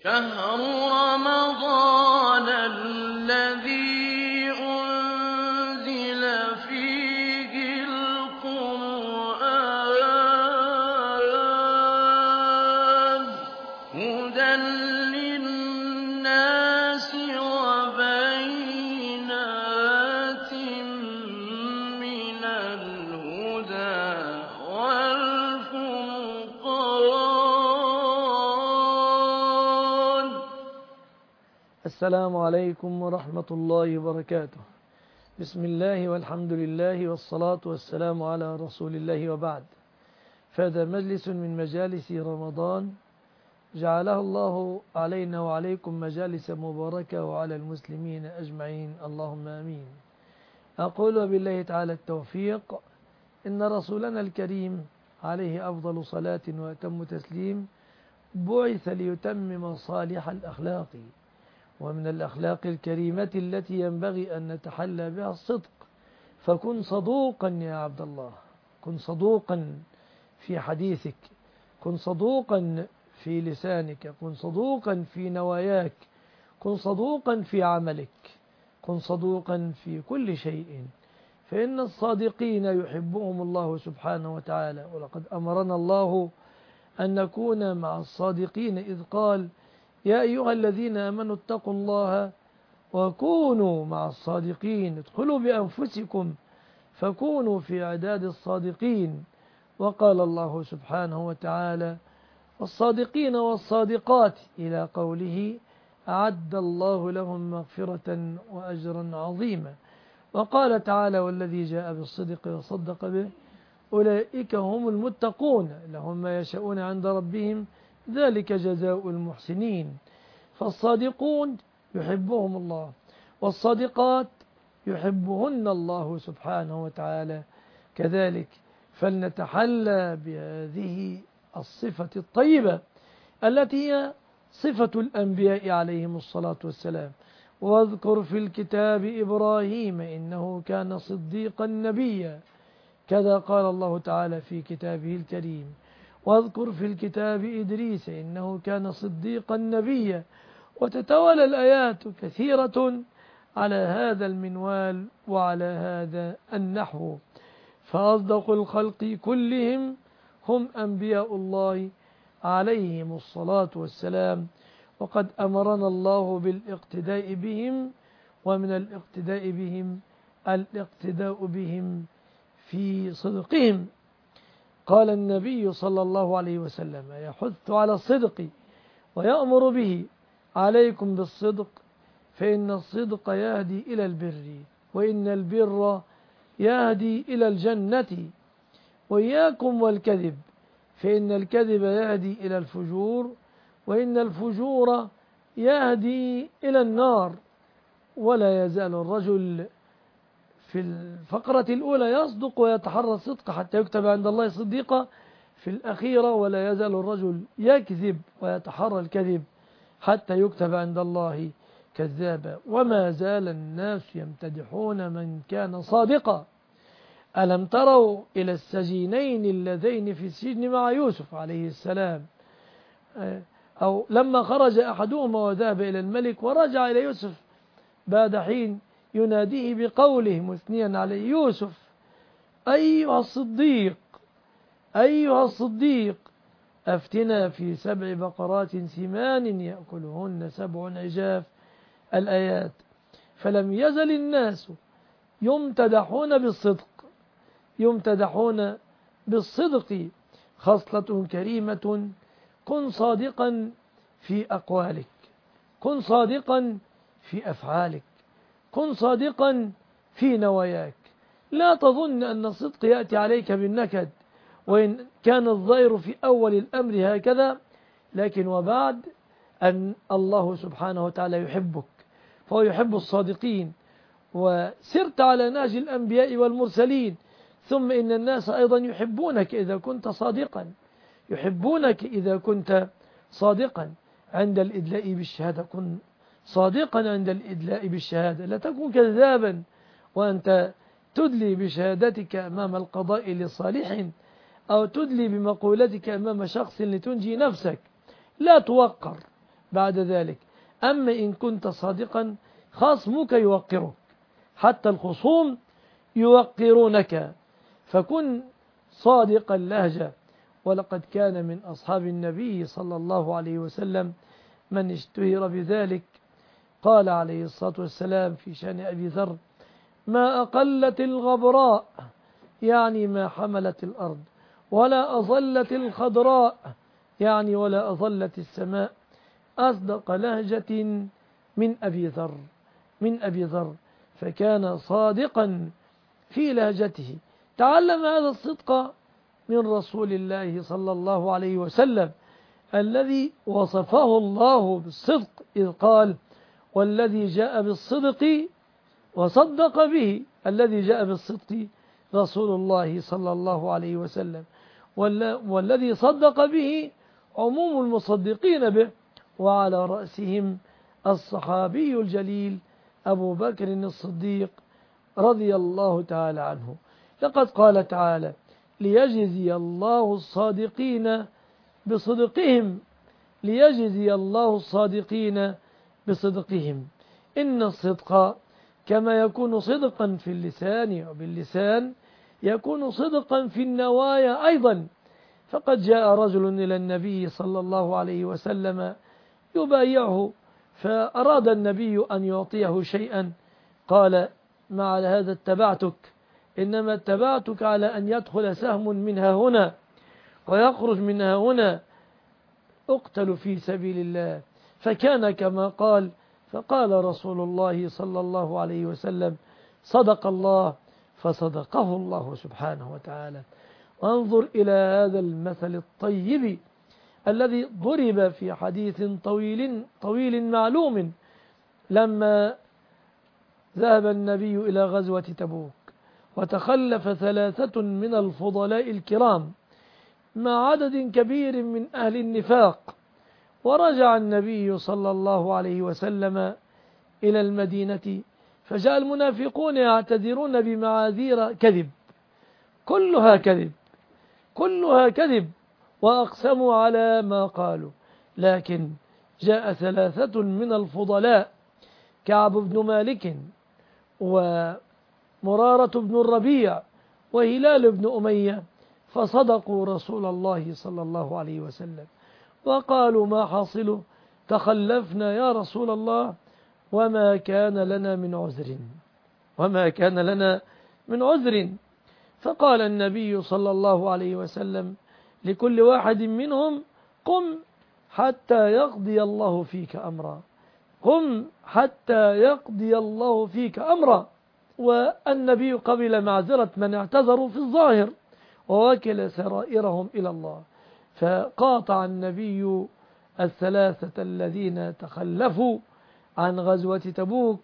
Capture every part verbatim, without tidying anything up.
شهر رمضان الذي أنزل فيه القرآن هدى للناس وبينات من الهدى والفرقان. السلام عليكم ورحمة الله وبركاته. بسم الله والحمد لله والصلاة والسلام على رسول الله، وبعد. فهذا مجلس من مجالس رمضان جعلها الله علينا وعليكم مجالس مباركة وعلى المسلمين أجمعين، اللهم آمين. أقول وبالله تعالى التوفيق، إن رسولنا الكريم عليه أفضل صلاة وأتم تسليم بعث ليتمم صالح الأخلاق، ومن الأخلاق الكريمة التي ينبغي أن نتحلى بها الصدق. فكن صدوقا يا عبد الله، كن صدوقا في حديثك، كن صدوقا في لسانك، كن صدوقا في نواياك، كن صدوقا في عملك، كن صدوقا في كل شيء، فإن الصادقين يحبهم الله سبحانه وتعالى. ولقد أمرنا الله أن نكون مع الصادقين، إذ قال: يا أيها الذين آمنوا اتقوا الله وكونوا مع الصادقين، ادخلوا بأنفسكم فكونوا في عداد الصادقين. وقال الله سبحانه وتعالى: والصادقين والصادقات، إلى قوله: أعد الله لهم مغفرة وأجرا عظيما. وقال تعالى: والذي جاء بالصدق وصدق به أولئك هم المتقون، لهم ما يشاءون عند ربهم، ذلك جزاء المحسنين. فالصادقون يحبهم الله، والصادقات يحبهن الله سبحانه وتعالى كذلك. فلنتحلى بهذه الصفة الطيبة التي هي صفة الأنبياء عليهم الصلاة والسلام. واذكر في الكتاب إبراهيم إنه كان صديقا نبيا، كذا قال الله تعالى في كتابه الكريم. واذكر في الكتاب إدريس إنه كان صديقا نبيا. وتتوالى الآيات كثيرة على هذا المنوال وعلى هذا النحو. فأصدق الخلق كلهم هم أنبياء الله عليهم الصلاة والسلام، وقد أمرنا الله بالاقتداء بهم، ومن الاقتداء بهم الاقتداء بهم في صدقهم. قال النبي صلى الله عليه وسلم: يحث على الصدق ويأمر به، عليكم بالصدق فإن الصدق يهدي إلى البر، وإن البر يهدي إلى الجنة، وإياكم والكذب فإن الكذب يهدي إلى الفجور، وإن الفجور يهدي إلى النار. ولا يزال الرجل في الفقرة الأولى يصدق ويتحرى الصدق حتى يكتب عند الله صديقا، في الأخيرة ولا يزال الرجل يكذب ويتحرى الكذب حتى يكتب عند الله كذابا. وما زال الناس يمتدحون من كان صادقا. ألم تروا إلى السجينين اللذين في السجن مع يوسف عليه السلام، أو لما خرج أحدهما وذهب إلى الملك ورجع إلى يوسف بعد حين يناديه بقوله مثنيا عليه: يوسف أيها الصديق، أيها الصديق، أفتنا في سبع بقرات سمان يأكلهن سبع عجاف، الآيات. فلم يزل الناس يمتدحون بالصدق، يمتدحون بالصدق، خصلة كريمة. كن صادقا في أقوالك، كن صادقا في أفعالك، كن صادقا في نواياك. لا تظن أن الصدق يأتي عليك بالنكد، وإن كان الظاهر في أول الأمر هكذا، لكن وبعد أن الله سبحانه وتعالى يحبك، فهو يحب الصادقين. وسرت على نهج الأنبياء والمرسلين، ثم إن الناس أيضا يحبونك إذا كنت صادقا، يحبونك إذا كنت صادقا. عند الإدلاء بالشهادة كن صادقا، عند الإدلاء بالشهادة لا تكن كذابا وأنت تدلي بشهادتك أمام القضاء لصالح، أو تدلي بمقولتك أمام شخص لتنجي نفسك. لا توقر بعد ذلك. أما إن كنت صادقا خصمك يوقرك، حتى الخصوم يوقرونك، فكن صادق اللهجة. ولقد كان من أصحاب النبي صلى الله عليه وسلم من اشتهر بذلك. قال عليه الصلاة والسلام في شأن أبي ذر: ما أقلت الغبراء، يعني ما حملت الأرض، ولا أظلت الخضراء، يعني ولا أظلت السماء، أصدق لهجة من أبي ذر من أبي ذر فكان صادقا في لهجته. تعلم هذا الصدق من رسول الله صلى الله عليه وسلم، الذي وصفه الله بالصدق إذ قال: والذي جاء بالصدق وصدق به. الذي جاء بالصدق رسول الله صلى الله عليه وسلم، والذي صدق به عموم المصدقين به، وعلى رأسهم الصحابي الجليل أبو بكر الصديق رضي الله تعالى عنه. لقد قال تعالى: ليجزي الله الصادقين بصدقهم ليجزي الله الصادقين بصدقهم. إن الصدق كما يكون صدقا في اللسان وباللسان يكون صدقا في النوايا أيضا. فقد جاء رجل إلى النبي صلى الله عليه وسلم يبايعه، فأراد النبي أن يعطيه شيئا، قال: ما على هذا اتبعتك، إنما اتبعتك على أن يدخل سهم منها هنا ويخرج منها هنا، اقتل في سبيل الله. فكان كما قال. فقال رسول الله صلى الله عليه وسلم: صدق الله، فصدقه الله سبحانه وتعالى. وانظر إلى هذا المثل الطيب الذي ضرب في حديث طويل طويل معلوم، لما ذهب النبي إلى غزوة تبوك وتخلف ثلاثة من الفضلاء الكرام مع عدد كبير من أهل النفاق، ورجع النبي صلى الله عليه وسلم إلى المدينة، فجاء المنافقون يعتذرون بمعاذير كذب، كلها كذب كلها كذب وأقسموا على ما قالوا. لكن جاء ثلاثة من الفضلاء: كعب بن مالك، ومرارة بن الربيع، وهلال بن أمية، فصدقوا رسول الله صلى الله عليه وسلم وقالوا: ما حاصل؟ تخلفنا يا رسول الله، وما كان لنا من عذر وما كان لنا من عذر. فقال النبي صلى الله عليه وسلم لكل واحد منهم: قم حتى يقضي الله فيك أمرا قم حتى يقضي الله فيك أمرا. والنبي قبل معذرة من اعتذروا في الظاهر ووكل سرائرهم إلى الله، فقاطع النبي الثلاثة الذين تخلفوا عن غزوة تبوك: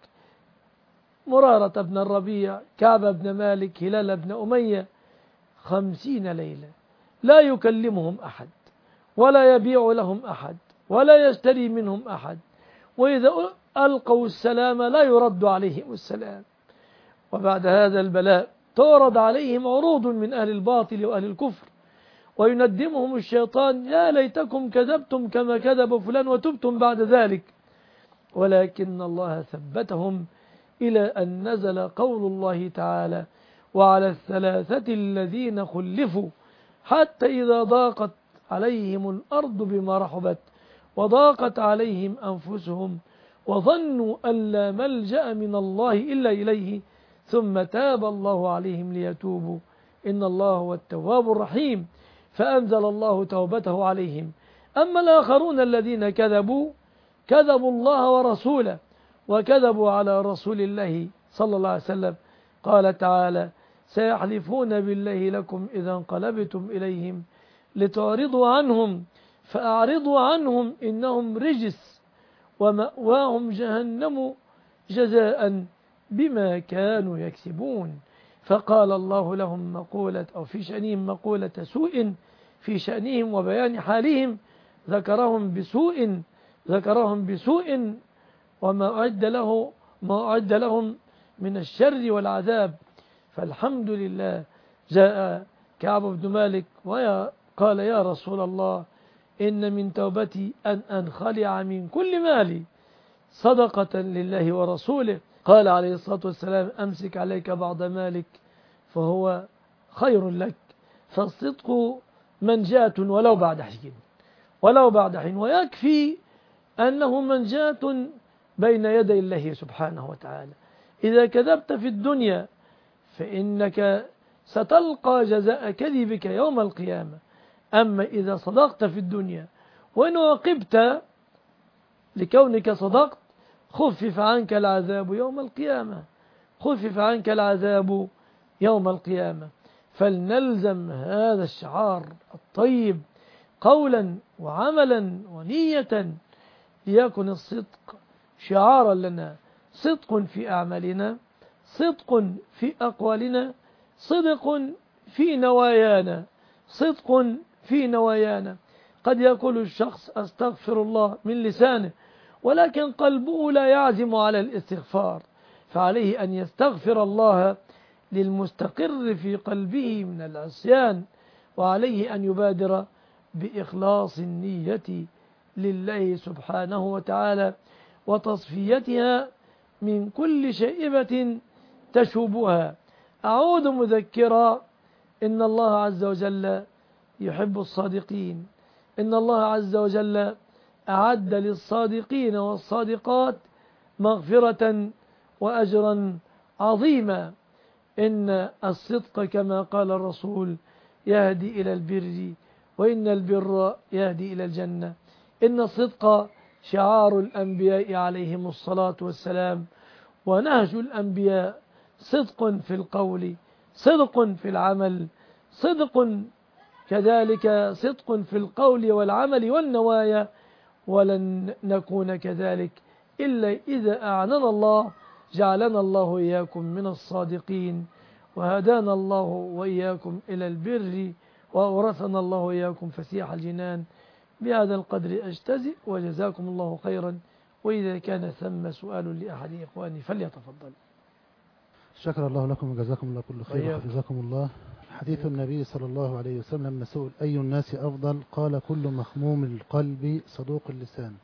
مرارة بن الربيع، كعب بن مالك، هلال بن أمية، خمسين ليلة لا يكلمهم أحد، ولا يبيع لهم أحد، ولا يشتري منهم أحد، وإذا ألقوا السلام لا يرد عليهم السلام. وبعد هذا البلاء تورد عليهم عروض من أهل الباطل وأهل الكفر، ويندمهم الشيطان: يا ليتكم كذبتم كما كذب فلان وتبتم بعد ذلك. ولكن الله ثبتهم إلى أن نزل قول الله تعالى: وعلى الثلاثة الذين خلفوا حتى إذا ضاقت عليهم الأرض بما رحبت وضاقت عليهم أنفسهم وظنوا أن لا ملجأ من الله إلا إليه ثم تاب الله عليهم ليتوبوا إن الله هو التواب الرحيم. فأنزل الله توبته عليهم. أما الآخرون الذين كذبوا كذبوا الله ورسوله وكذبوا على رسول الله صلى الله عليه وسلم. قال تعالى: سيحلفون بالله لكم إذا انقلبتم إليهم لتعرضوا عنهم فأعرضوا عنهم إنهم رجس ومأواهم جهنم جزاء بما كانوا يكسبون. فقال الله لهم مقولة أو في شأنهم مقولة سوء في شأنهم وبيان حالهم، ذكرهم بسوء ذكرهم بسوء وما أعد له ما أعد لهم من الشر والعذاب. فالحمد لله جاء كعب بن مالك وقال: يا رسول الله، إن من توبتي أن أنخلع من كل مالي صدقة لله ورسوله. قال عليه الصلاة والسلام أمسك عليك بعض مالك فهو خير لك. فالصدق منجاة ولو بعد حين ولو بعد حين ويكفي أنه منجاة بين يدي الله سبحانه وتعالى. إذا كذبت في الدنيا فإنك ستلقى جزاء كذبك يوم القيامة. أما إذا صدقت في الدنيا وإن وقبت لكونك صدقت خفف عنك العذاب يوم القيامة خفف عنك العذاب يوم القيامة. فلنلزم هذا الشعار الطيب قولا وعملا ونية ليكن الصدق شعارا لنا، صدق في أعمالنا، صدق في أقوالنا، صدق في نوايانا، صدق في نوايانا. قد يقول الشخص أستغفر الله من لسانه ولكن قلبه لا يعزم على الاستغفار، فعليه أن يستغفر الله للمستقر في قلبه من العصيان، وعليه أن يبادر بإخلاص النية لله سبحانه وتعالى وتصفيتها من كل شائبة تشوبها. أعود مذكرا إن الله عز وجل يحب الصادقين، إن الله عز وجل أعد للصادقين والصادقات مغفرة وأجرا عظيما. إن الصدق كما قال الرسول يهدي إلى البر وإن البر يهدي إلى الجنة. إن الصدق شعار الأنبياء عليهم الصلاة والسلام ونهج الأنبياء، صدق في القول، صدق في العمل، صدق كذلك صدق في القول والعمل والنوايا. ولن نكون كذلك إلا إذا أعننا الله، جعلنا الله وإياكم من الصادقين وهدانا الله وإياكم إلى البر وأورثنا الله وإياكم فسيح الجنان. بهذا القدر أجتزئ وجزاكم الله خيرا. وإذا كان ثم سؤال لأحد إخواني فليتفضل. شكر الله لكم وجزاكم الله كل خير وحفظكم الله. حديث النبي صلى الله عليه وسلم لما سئل أي الناس أفضل قال كل مخموم القلب صدوق اللسان.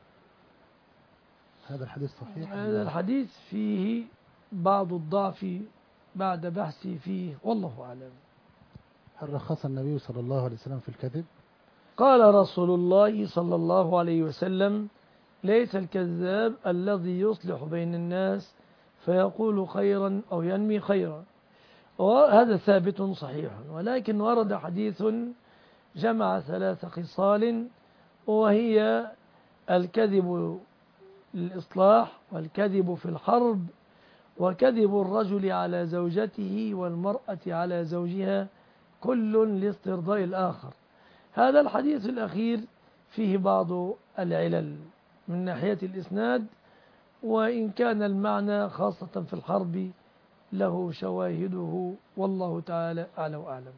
هذا الحديث صحيح؟ هذا الحديث فيه بعض الضعف بعد بحثي فيه والله أعلم. هل رخص النبي صلى الله عليه وسلم في الكذب؟ قال رسول الله صلى الله عليه وسلم ليس الكذاب الذي يصلح بين الناس فيقول خيرا أو ينمي خيرا، وهذا ثابت صحيح. ولكن ورد حديث جمع ثلاث خصال، وهي الكذب للإصلاح، والكذب في الحرب، وكذب الرجل على زوجته والمرأة على زوجها، كل لاسترضاء الآخر. هذا الحديث الأخير فيه بعض العلل من ناحية الإسناد، وإن كان المعنى خاصة في الحرب له شواهده والله تعالى أعلى وأعلم.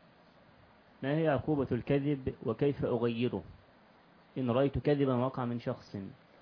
ما هي عقوبة الكذب وكيف أغيره إن رأيت كذبا وقع من شخص؟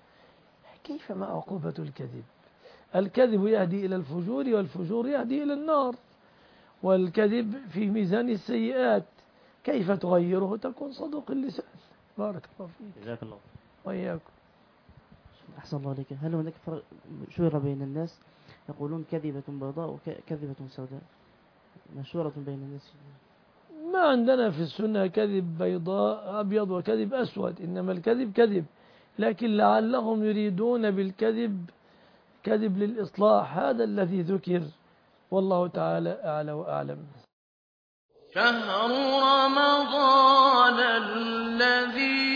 كيف ما عقوبة الكذب؟ الكذب يهدي إلى الفجور والفجور يهدي إلى النار، والكذب في ميزان السيئات. كيف تغيره؟ تكون صدوق اللسان. بارك الله فيك. جزاك الله وإياكم. أحسن الله عليك. هل هناك فرق شهر بين الناس يقولون كذبة بيضاء وكذبة سوداء مشهورة بين الناس؟ ما عندنا في السنة كذب بيضاء أبيض وكذب أسود، إنما الكذب كذب، لكن لعلهم يريدون بالكذب كذب للإصلاح، هذا الذي ذكر والله تعالى أعلى وأعلم. شهر رمضان الذي